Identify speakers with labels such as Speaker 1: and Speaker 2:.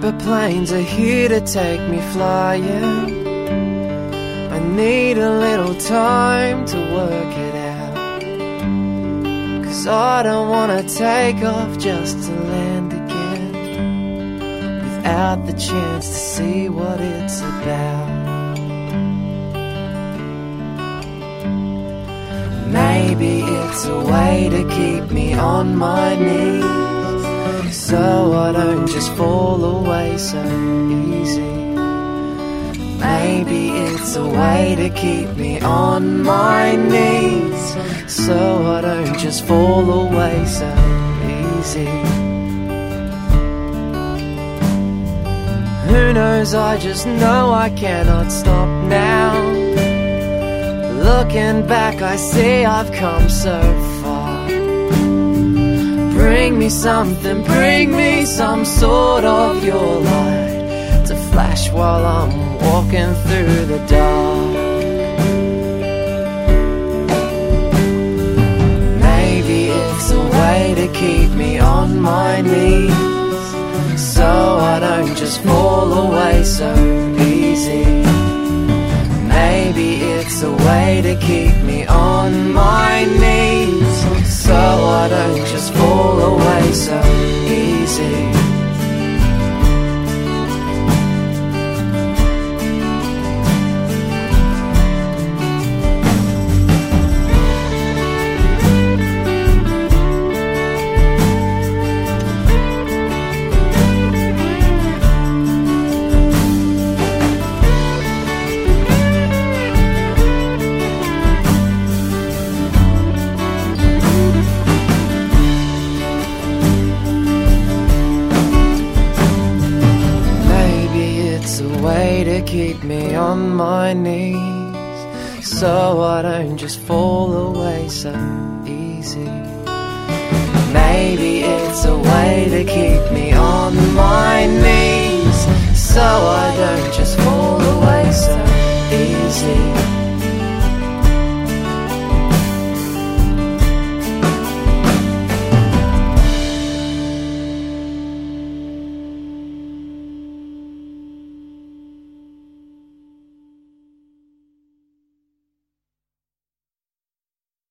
Speaker 1: paper planes are here to take me flying. I need a little time to work it out, 'cause I don't wanna take off just to land again, without the chance to see what it's about. Maybe it's a way to keep me on my knees, so I don't just fall away so easy. Maybe it's a way to keep me on my knees, so I don't just fall away so easy. Who knows, I just know I cannot stop now. Looking back, I see I've come so far. Bring me something, bring me some sort of your light to flash while I'm walking through the dark. Maybe it's a way to keep me on my knees, so I don't just fall away so easy. Maybe it's a way to keep me on my knees, so I don't just fall away so easy. Keep me on my knees, so I don't just fall away so easy. Maybe it's a way to keep